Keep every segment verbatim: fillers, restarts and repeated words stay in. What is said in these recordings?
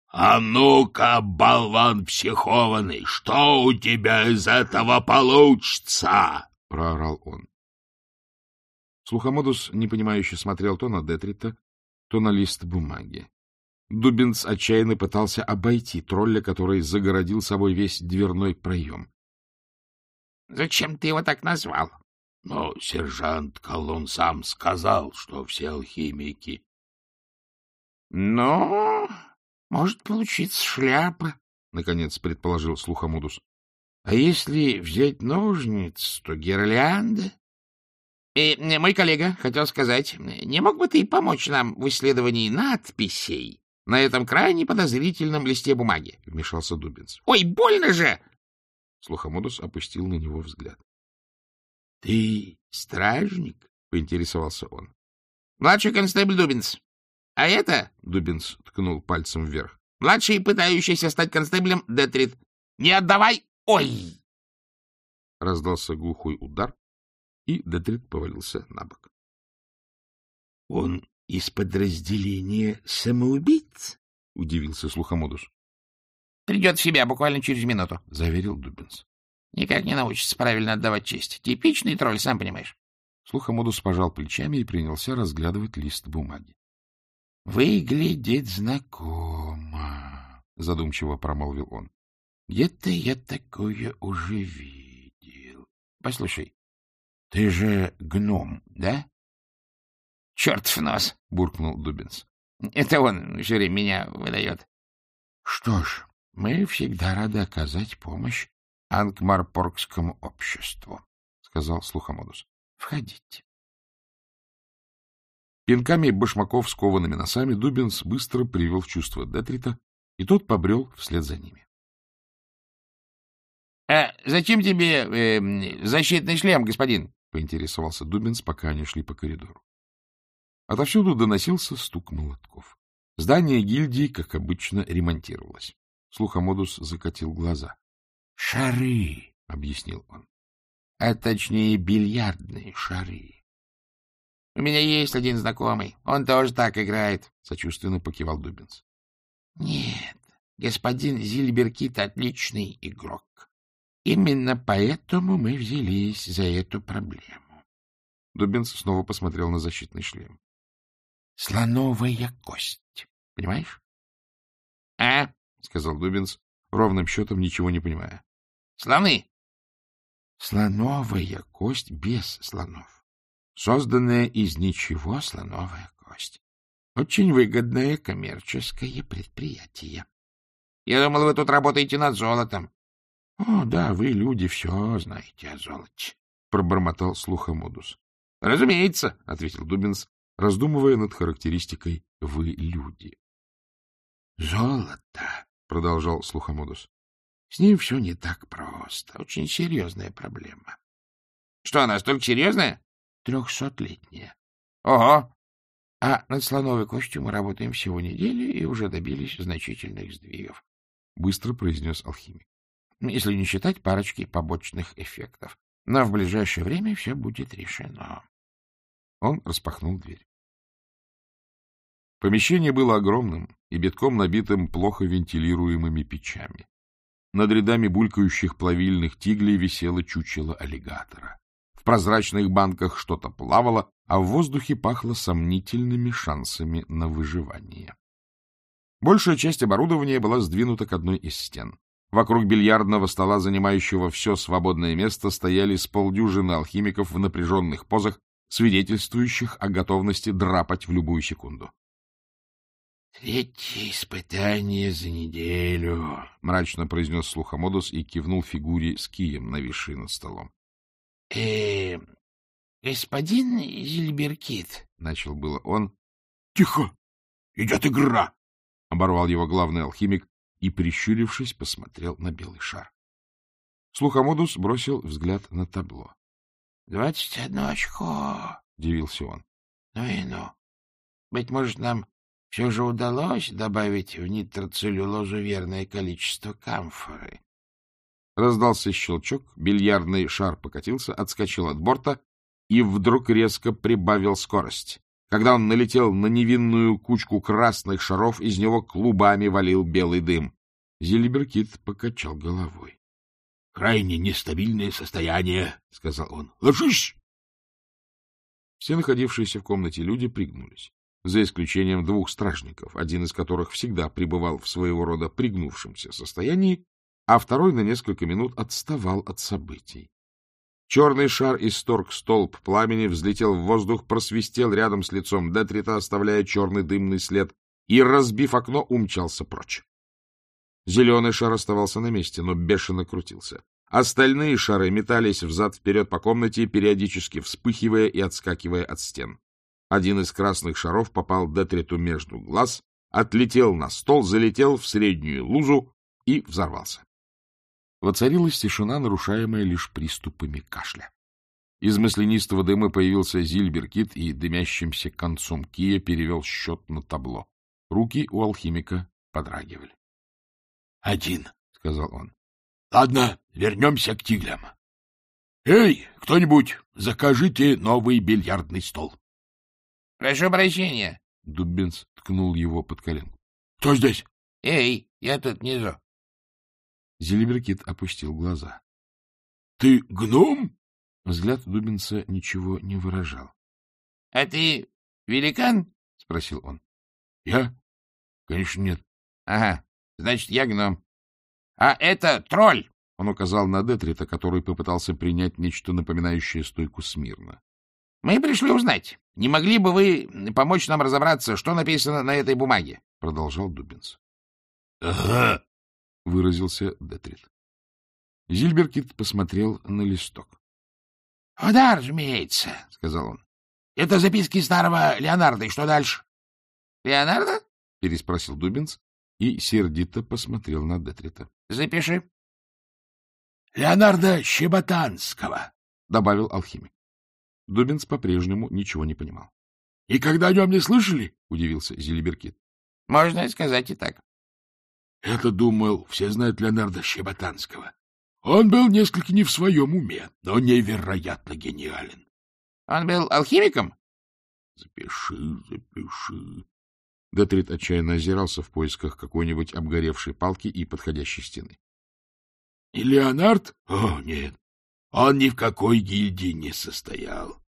А ну-ка, болван психованный, что у тебя из этого получится? — проорал он. Слухомодус непонимающе смотрел то на Детрита, то на лист бумаги. Дубинс отчаянно пытался обойти тролля, который загородил собой весь дверной проем. — Зачем ты его так назвал? — Ну, сержант Колун сам сказал, что все алхимики. — Ну, может получиться шляпа, — наконец предположил Слухомудус. — А если взять ножниц, то гирлянда. И мой коллега хотел сказать, не мог бы ты помочь нам в исследовании надписей на этом крайне подозрительном листе бумаги? — вмешался Дубинс. — Ой, больно же! Слухомудус опустил на него взгляд. — Ты стражник? — поинтересовался он. — Младший констебль Дубинс. А это, — Дубинс ткнул пальцем вверх, — младший, пытающийся стать констеблем Детрит. Не отдавай! Ой! Раздался глухой удар, и Детрит повалился на бок. — Он из подразделения самоубийц? — удивился Слухомудус. — Придет в себя буквально через минуту, — заверил Дубинс. — Никак не научится правильно отдавать честь. Типичный тролль, сам понимаешь. Слухомудус пожал плечами и принялся разглядывать лист бумаги. — Выглядит знакомо, — задумчиво промолвил он. — Где-то я такое уже видел. Послушай, ты же гном, да? — Чертов нос, — буркнул Дубинс. — Это он все время меня выдает. — Что ж, мы всегда рады оказать помощь Анкмарпоргскому обществу, — сказал Слухомудус. — Входите. Пинками башмаков с коваными носами Дубинс быстро привел в чувство Детрита, и тот побрел вслед за ними. — А зачем тебе э, защитный шлем, господин? — поинтересовался Дубинс, пока они шли по коридору. Отовсюду доносился стук молотков. Здание гильдии, как обычно, ремонтировалось. Слухомодус закатил глаза. — Шары, — объяснил он. — А точнее, бильярдные шары. — У меня есть один знакомый. Он тоже так играет, — сочувственно покивал Дубинс. — Нет, господин Зильберкит отличный игрок. Именно поэтому мы взялись за эту проблему. Дубинс снова посмотрел на защитный шлем. — Слоновая кость, понимаешь? — А? — сказал Дубинс, ровным счетом ничего не понимая. — Слоны. — Слоновая кость без слонов. Созданная из ничего слоновая кость. Очень выгодное коммерческое предприятие. Я думал, вы тут работаете над золотом. — О, да, вы, люди, все знаете о золоте, — пробормотал Слухомудус. — Разумеется, — ответил Дубинс, раздумывая над характеристикой «вы люди». — Золото, — продолжал Слухомудус, — с ним все не так просто. Очень серьезная проблема. — Что, она столько серьезная? — Трехсотлетняя. — Ого! А над слоновой костью мы работаем всего неделю и уже добились значительных сдвигов, — быстро произнес алхимик. — Если не считать парочки побочных эффектов. Но в ближайшее время все будет решено. Он распахнул дверь. Помещение было огромным и битком набитым плохо вентилируемыми печами. Над рядами булькающих плавильных тиглей висело чучело аллигатора. В прозрачных банках что-то плавало, а в воздухе пахло сомнительными шансами на выживание. Большая часть оборудования была сдвинута к одной из стен. Вокруг бильярдного стола, занимающего все свободное место, стояли с полдюжины алхимиков в напряженных позах, свидетельствующих о готовности драпать в любую секунду. — Третье испытание за неделю, — мрачно произнес Слухомодус и кивнул фигуре с кием, нависшей над столом. — Э, господин Зильберкит, — начал было он. — Тихо! Идет игра! — оборвал его главный алхимик и, прищурившись, посмотрел на белый шар. Слухомодус бросил взгляд на табло. — Двадцать одно очко, — удивился он. — Ну и ну. Быть может, нам все же удалось добавить в нитроцеллюлозу верное количество камфоры. Раздался щелчок, бильярдный шар покатился, отскочил от борта и вдруг резко прибавил скорость. Когда он налетел на невинную кучку красных шаров, из него клубами валил белый дым. Зильберкит покачал головой. — Крайне нестабильное состояние, — сказал он. — Ложись! Все находившиеся в комнате люди пригнулись, за исключением двух стражников, один из которых всегда пребывал в своего рода пригнувшемся состоянии, а второй на несколько минут отставал от событий. Черный шар исторг столб пламени, взлетел в воздух, просвистел рядом с лицом Детрита, оставляя черный дымный след, и, разбив окно, умчался прочь. Зеленый шар оставался на месте, но бешено крутился. Остальные шары метались взад-вперед по комнате, периодически вспыхивая и отскакивая от стен. Один из красных шаров попал Детриту между глаз, отлетел на стол, залетел в среднюю лузу и взорвался. Воцарилась тишина, нарушаемая лишь приступами кашля. Из маслянистого дыма появился Зильберкит и дымящимся концом кия перевел счет на табло. Руки у алхимика подрагивали. — Один, — сказал он. — Ладно, вернемся к тиглям. — Эй, кто-нибудь, закажите новый бильярдный стол. — Прошу прощения. Дуббинс ткнул его под коленку. — Кто здесь? — Эй, я тут внизу. Зильберкит опустил глаза. — Ты гном? Взгляд Дуббинса ничего не выражал. — А ты великан? — спросил он. — Я? Конечно, нет. — Ага, значит, я гном. — А это тролль! Он указал на Детрита, который попытался принять нечто напоминающее стойку смирно. — Мы пришли узнать, не могли бы вы помочь нам разобраться, что написано на этой бумаге? — продолжал Дуббинс. — Ага, — выразился Детрит. Зильберкит посмотрел на листок. — О, да, разумеется, — сказал он. — Это записки старого Леонардо, и что дальше? — Леонардо? — переспросил Дуббинс и сердито посмотрел на Детрита. — Запиши. — Леонардо Щеботанского, — добавил алхимик. Дуббинс по-прежнему ничего не понимал. — Никогда о нем не слышали? — удивился Зильберкит. — Можно сказать и так. — Это, думал, все знают Леонардо Щеботанского. Он был несколько не в своем уме, но невероятно гениален. — Он был алхимиком? — Запиши, запиши. Детрит отчаянно озирался в поисках какой-нибудь обгоревшей палки и подходящей стены. — И Леонард? О, нет. Он ни в какой гильдии не состоял.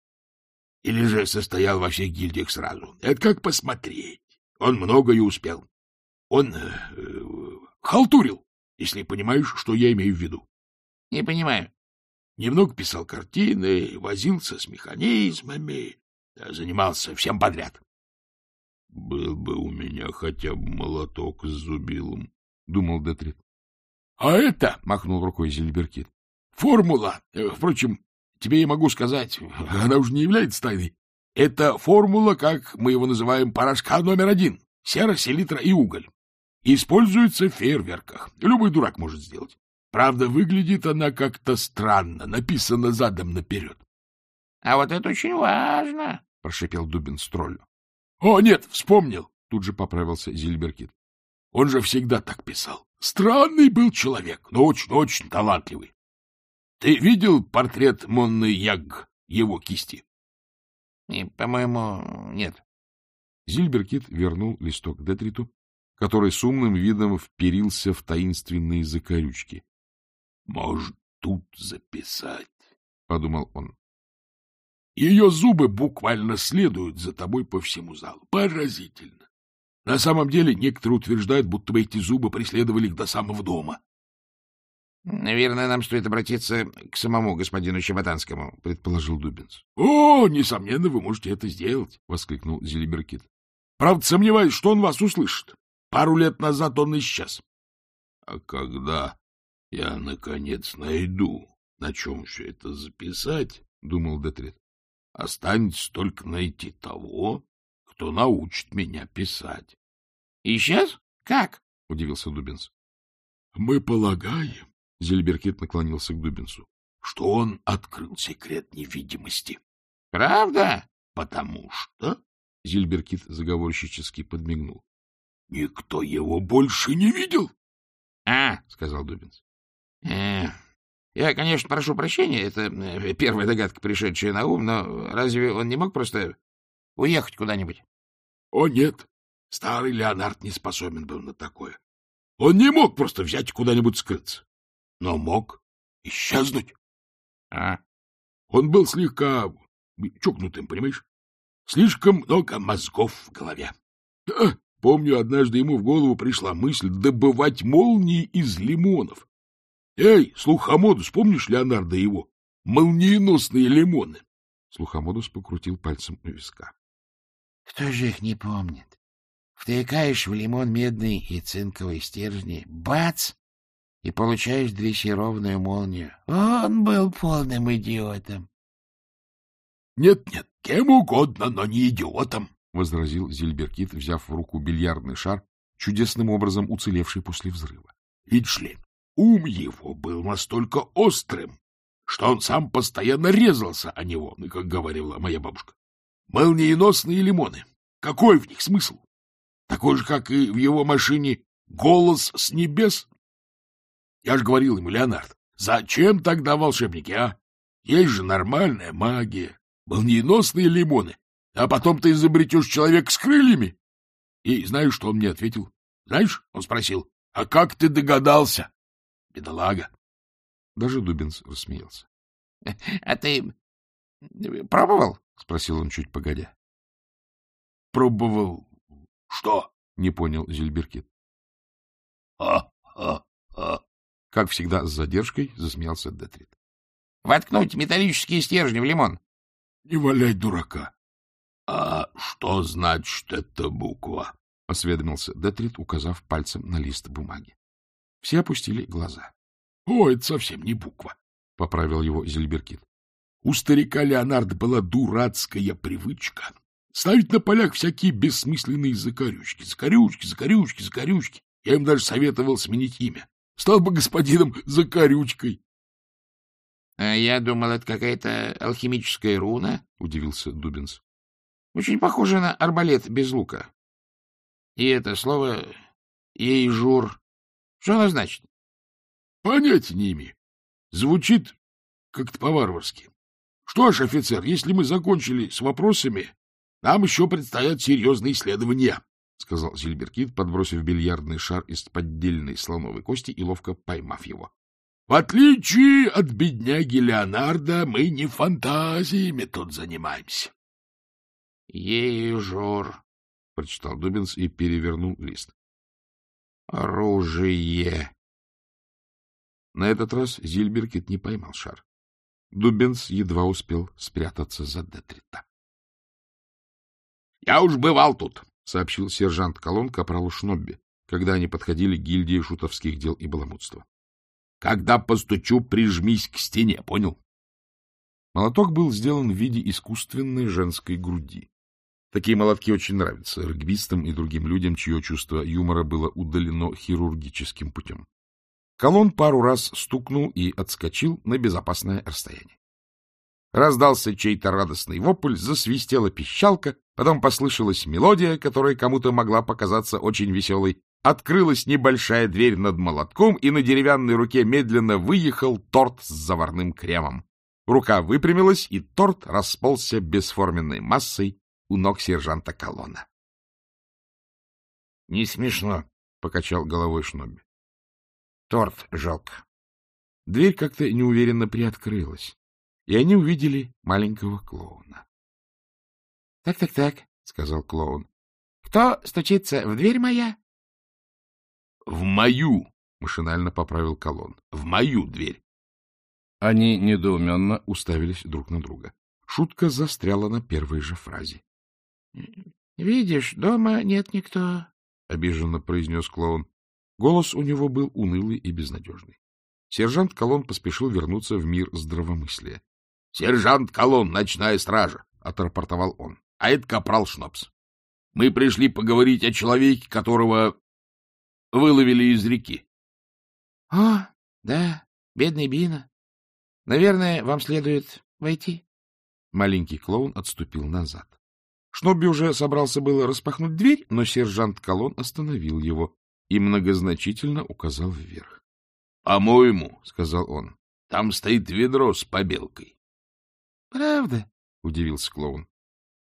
Или же состоял во всех гильдиях сразу. Это как посмотреть. Он многое успел. Он э, халтурил, если понимаешь, что я имею в виду. — Не понимаю. Немного писал картины, возился с механизмами, занимался всем подряд. — Был бы у меня хотя бы молоток с зубилом, — думал Детрит. — А это, — махнул рукой Зильберкит, — формула. Впрочем, тебе я могу сказать, она уже не является тайной. Это формула, как мы его называем, порошка номер один. Сера, селитра и уголь. Используется в фейерверках. Любой дурак может сделать. Правда, выглядит она как-то странно, написано задом наперед. — А вот это очень важно, — прошипел Дуббинс троллю. — О, нет, вспомнил, — тут же поправился Зильберкит. Он же всегда так писал. Странный был человек, но очень-очень талантливый. Ты видел портрет Монны Ягг, его кисти? — И, по-моему, нет. Зильберкит вернул листок Детриту, который с умным видом вперился в таинственные закорючки. — Может, тут записать, — подумал он. — Ее зубы буквально следуют за тобой по всему залу. Поразительно. На самом деле некоторые утверждают, будто бы эти зубы преследовали их до самого дома. — Наверное, нам стоит обратиться к самому господину Щеботанскому, — предположил Дуббинс. — О, несомненно, вы можете это сделать, — воскликнул Зильберкит. — Правда, сомневаюсь, что он вас услышит. Пару лет назад он исчез. — А когда я, наконец, найду, на чем все это записать, — думал Детрит, — останется только найти того, кто научит меня писать. — Исчез? Как? — удивился Дуббинс. — Мы полагаем, — Зильберкит наклонился к Дуббинсу, — что он открыл секрет невидимости. — Правда? — Потому что... — Зильберкит заговорщически подмигнул. — Никто его больше не видел. — А, — сказал Дуббинс. Э, — Я, конечно, прошу прощения, это первая догадка, пришедшая на ум, но разве он не мог просто Уехать куда-нибудь? — О, нет, старый Леонард не способен был на такое. Он не мог просто взять и куда-нибудь скрыться, но мог исчезнуть. А? Он был слегка чокнутым, понимаешь? Слишком много мозгов в голове. Да, помню, однажды ему в голову пришла мысль добывать молнии из лимонов. Эй, Слухомодус, помнишь Леонардо и его молниеносные лимоны? Слухомодус покрутил пальцем у виска. — Кто же их не помнит? Втыкаешь в лимон медные и цинковые стержни, бац, и получаешь дрессированную молнию. Он был полным идиотом. — Нет-нет, кем угодно, но не идиотом, — возразил Зильберкит, взяв в руку бильярдный шар, чудесным образом уцелевший после взрыва. — Видишь ли, ум его был настолько острым, что он сам постоянно резался о него, как говорила моя бабушка. Молниеносные лимоны. Какой в них смысл? Такой же, как и в его машине «Голос с небес». Я же говорил ему, Леонард, зачем тогда волшебники, а? Есть же нормальная магия, молниеносные лимоны, а потом ты изобретешь человека с крыльями. И знаешь, что он мне ответил? Знаешь, он спросил, а как ты догадался? Бедолага. Даже Дубинс рассмеялся. — А ты пробовал? — спросил он чуть погодя. — Пробовал что? — не понял Зильберкит. А, а, а. Как всегда с задержкой засмеялся Детрит. — Воткнуть металлические стержни в лимон. — Не валяй дурака. — А что значит эта буква? — осведомился Детрит, указав пальцем на лист бумаги. Все опустили глаза. — О, это совсем не буква, — поправил его Зильберкит. У старика Леонардо была дурацкая привычка ставить на полях всякие бессмысленные закорючки. Закорючки, закорючки, закорючки. Я им даже советовал сменить имя. Стал бы господином Закорючкой. — А я думал, это какая-то алхимическая руна, — удивился Дубинс. — Очень похоже на арбалет без лука. И это слово «ейжур». Что оно значит? — Понятия не имею. Звучит как-то по-варварски. Что ж, офицер, если мы закончили с вопросами, нам еще предстоят серьезные исследования, — сказал Зильберкит, подбросив бильярдный шар из поддельной слоновой кости и ловко поймав его. — В отличие от бедняги Леонардо, мы не фантазиями тут занимаемся. — Ейжур, — прочитал Дубинс и перевернул лист. — Оружие. На этот раз Зильберкит не поймал шар. Дубинс едва успел спрятаться за Детрита. — Я уж бывал тут, — сообщил сержант Колон капралу Шнобби, когда они подходили к гильдии шутовских дел и баламутства. — Когда постучу, прижмись к стене, понял? Молоток был сделан в виде искусственной женской груди. Такие молотки очень нравятся регбистам и другим людям, чье чувство юмора было удалено хирургическим путем. Колон пару раз стукнул и отскочил на безопасное расстояние. Раздался чей-то радостный вопль, засвистела пищалка, потом послышалась мелодия, которая кому-то могла показаться очень веселой. Открылась небольшая дверь над молотком, и на деревянной руке медленно выехал торт с заварным кремом. Рука выпрямилась, и торт расползся бесформенной массой у ног сержанта Колона. — Не смешно, — покачал головой Шнобби. — Торт жалко. Дверь как-то неуверенно приоткрылась, и они увидели маленького клоуна. Так, так, так, — сказал клоун. — Кто стучится в дверь моя? — В мою, — машинально поправил Колон. — В мою дверь. Они недоуменно уставились друг на друга. Шутка застряла на первой же фразе. — Видишь, дома нет никто, — обиженно произнес клоун. Голос у него был унылый и безнадежный. Сержант Колон поспешил вернуться в мир здравомыслия. — Сержант Колон, ночная стража, — отрапортовал он. — А это капрал Шнобс. Мы пришли поговорить о человеке, которого выловили из реки. — О, да, бедный Бина. Наверное, вам следует войти. Маленький клоун отступил назад. Шнобби уже собрался было распахнуть дверь, но сержант Колон остановил его и многозначительно указал вверх. — По-моему, — сказал он, — там стоит ведро с побелкой. — Правда? — удивился клоун.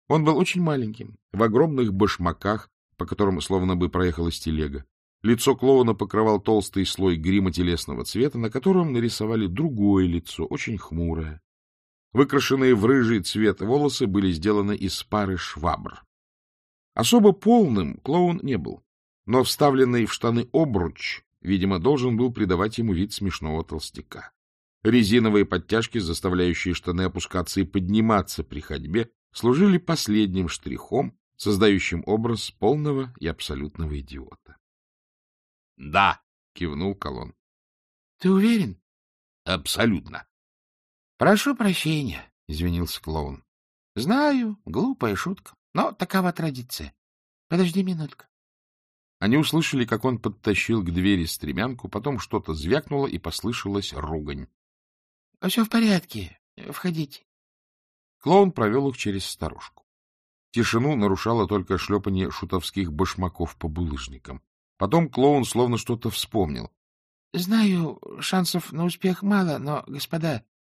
Он был очень маленьким, в огромных башмаках, по которым словно бы проехалась телега. Лицо клоуна покрывал толстый слой грима телесного цвета, на котором нарисовали другое лицо, очень хмурое. Выкрашенные в рыжий цвет волосы были сделаны из пары швабр. Особо полным клоун не был, но вставленный в штаны обруч, видимо, должен был придавать ему вид смешного толстяка. Резиновые подтяжки, заставляющие штаны опускаться и подниматься при ходьбе, служили последним штрихом, создающим образ полного и абсолютного идиота. — Да, — кивнул Колон. — Ты уверен? — Абсолютно. — Прошу прощения, — извинился клоун. — Знаю, глупая шутка, но такова традиция. Подожди минутку. Они услышали, как он подтащил к двери стремянку, потом что-то звякнуло, и послышалась ругань. — Все в порядке. Входите. Клоун провел их через сторожку. Тишину нарушало только шлепанье шутовских башмаков по булыжникам. Потом клоун словно что-то вспомнил. — Знаю, шансов на успех мало, но, господа,